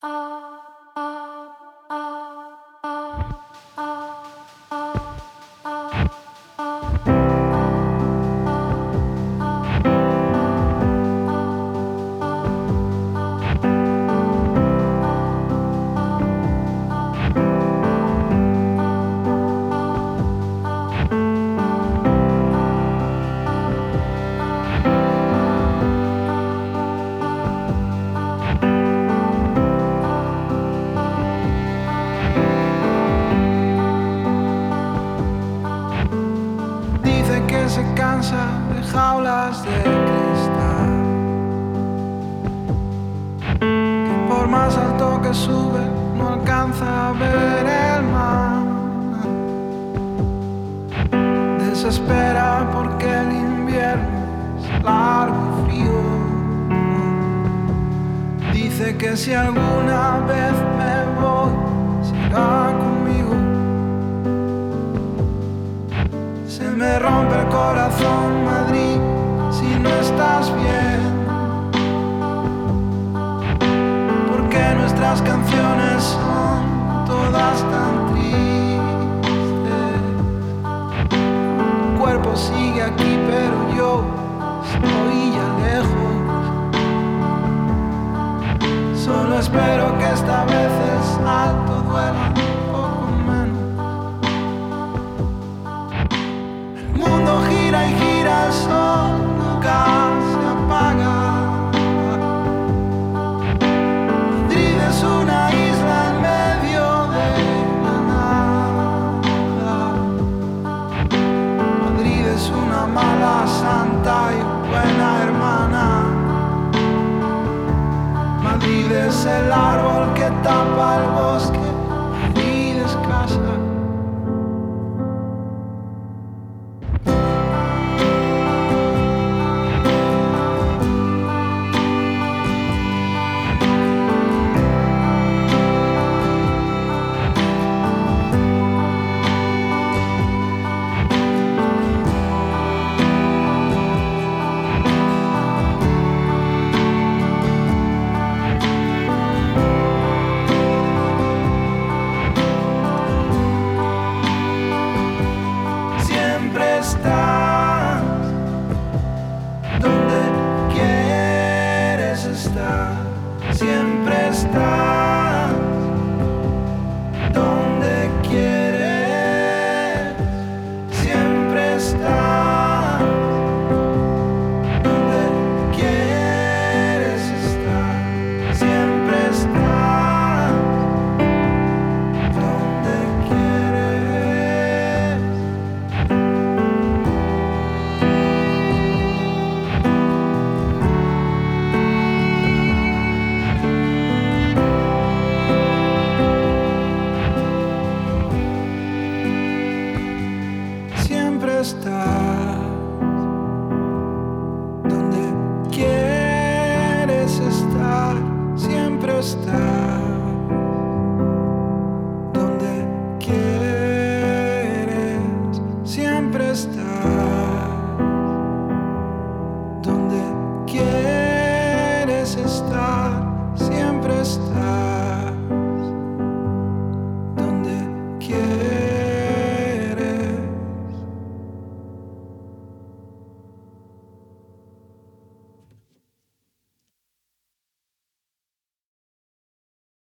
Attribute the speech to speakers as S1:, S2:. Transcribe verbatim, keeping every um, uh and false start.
S1: Se cansa de jaulas de cristal, que por más alto que sube no alcanza a ver el mar. Desespera porque el invierno es largo y frío. Dice que si alguna vez me voy será conmigo. Se me rompe el corazón, Madrid, si no estás bien, porque nuestras canciones son todas tan tristes. Tu cuerpo sigue aquí, pero yo estoy ya lejos. Solo espero que esta vez el salto duela un poco menos. El mundo gira y gira, el sol nunca se apaga. Madrid es una isla en medio de la nada. Madrid es una mala santa y buena hermana. Madrid es el árbol que tapa el bosque. Madrid es casa. Estás donde quieres estar, siempre estás donde quieres, siempre estás donde quieres estar, siempre estás donde quieres. Siempre estás donde quieres estar, siempre estás donde quieres, siempre estás donde quieres estar, siempre estás.